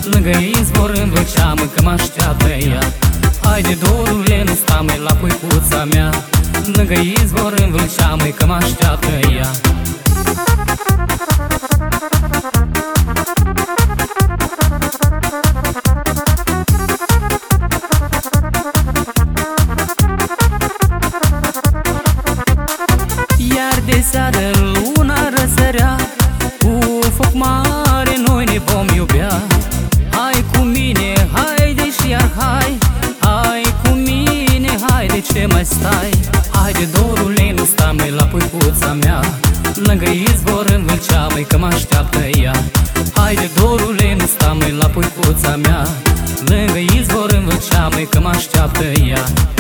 Lângă izvor în Vâlcea, mă, că m-așteaptă ea. Haide, dorule, nu sta, măi, la puicuța mea. Lângă izvor în Vâlcea, măi, că m-așteaptă ea. Iar de seară luna răsărea, cu foc mare noi ne vom iubea. Hai cu mine, haide și iar hai, hai cu mine, haide, ce mai stai? Haide, dorule, nu sta, măi, la puicuța mea. Lângă izvor în Vâlcea, măi, că m-așteaptă ea. Haide, dorule, nu sta, măi, la puicuța mea. Lângă izvor în Vâlcea, măi, că m-așteaptă ea.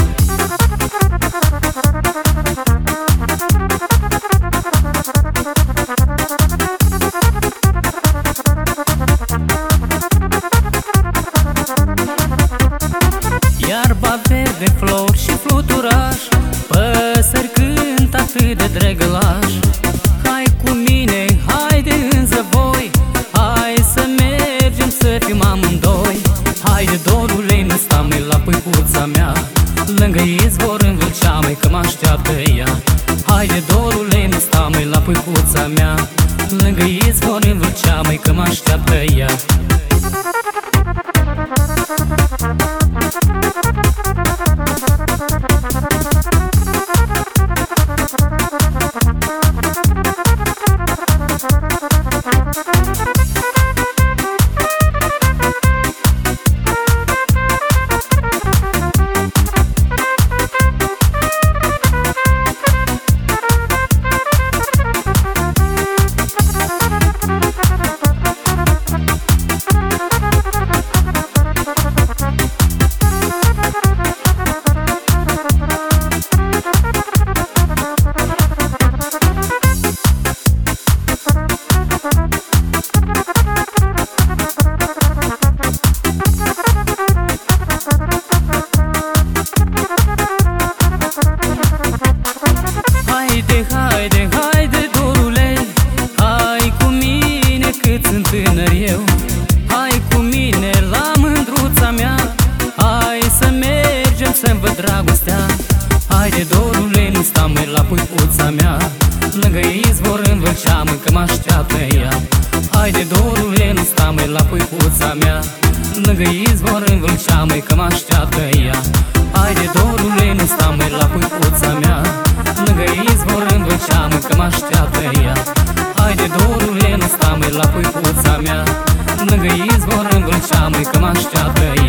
Iarba verde, flori și fluturaș, păsări cântă atât de drăgălaș. Hai cu mine, haide în zăvoi, hai să mergem să fim amândoi. Haide, dorule, nu sta, măi, la puicuța mea. Lângă izvor în Vâlcea, măi, că m-așteaptă ea. Haide, dorule, nu sta, măi, la puicuța mea. Lângă izvor în Vâlcea, măi, că m-așteaptă ea. Haide, haide, haide, dorule, hai cu mine cât sunt tânăr eu. Hai cu mine la mândruța mea, hai să mergem să-mi văd dragostea. Haide, dorule, nu sta, măi, la puicuța mea. Lângă izvor în Vâlcea, măi, că m-așteaptă ea. Haide, dorule, nu sta, măi, la puicuța mea. Lângă izvor în Vâlcea, măi, că m-așteaptă ea. Haide, dorule, nu sta, măi, la puicuța mea. Lângă izvor în Vâlcea, măi, că m-așteaptă ea. Haide, dorule, nu sta, măi, la puicuța mea. Lângă izvor în Vâlcea, măi, că m-așteaptă ea.